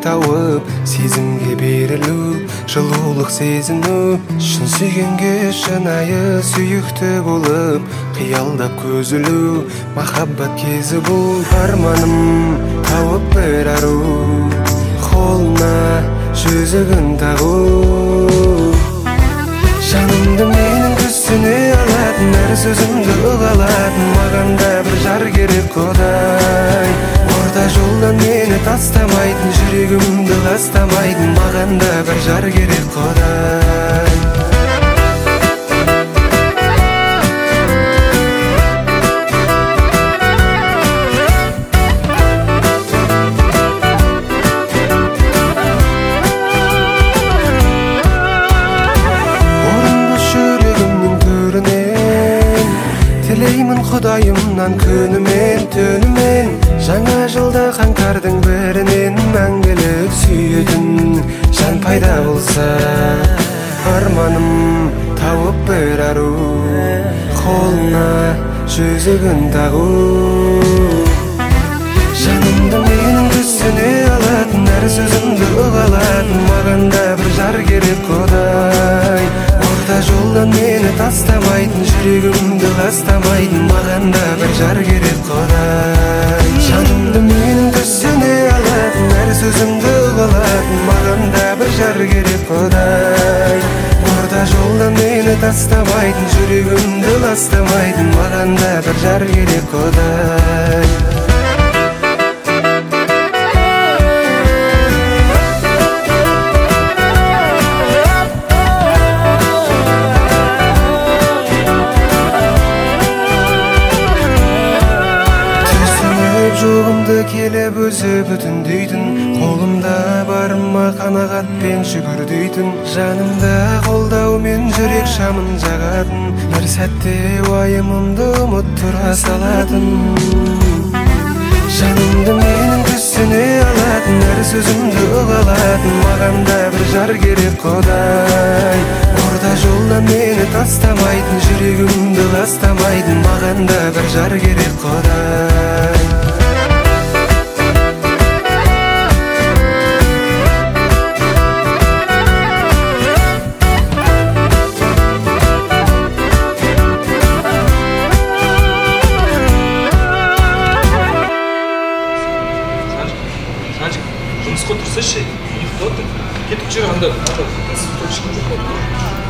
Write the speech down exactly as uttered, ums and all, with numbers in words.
тауып, сезімге берілу, жылулық сезіну, шын сүйгенге шынайы сүйікті болып, қиялдап көз ілу, махаббат кезі бұл. Арманым тауып бір ару, қолына жүзігін тағу, жанымды менің түсіне алатын, әр сөзімді ұғалатын, маған да бір жар керек Құдай. Орта жолдан мені тастамайтын, жүрегімді ластамайтын, маған да бір жар керек Құдай. Тілеймін Құдайымнан күнімен түнімен, жаңа жылда қаңтардың бірінен мәңгілік сүйетін жан пайда болса. Арманым тауып бір ару, қолына жүзігін тағу, жанымды менің түсіне алатын, әр сөзімді ұғалатын, маған да бір жар керек Құдай. Орта жолдан мені тастамайтын, жүрегімді ластамайтын, маған да бір жар керек Құдай. Жанымды менің түсіне алатын, әр сөзімді ұғалатын, маған да бір жар керек Құдай. Орта жолдан мені тастамайтын, жүрегімді ластамайтын, маған да бір жар керек Құдай. Жоғымды келіп өзі бүтіндейтін, қолымда барыма қанағатпен жүгірдейтін, жанымда қолдаумен жүрек шамын жағатын, бір сәтте уайымымды ұмыттыра салатын, жанымды менің түсіне алатын, әр сөзімді ұғалатын, маған да бір жар керек Құдай. Орта жолдан мені тастамайтын, жүрегімді ластамайтын, маған да бір жар керек Құдай. Жұмысқа тұрсашы, ұйықтап отыр. Кетіп жүр анда.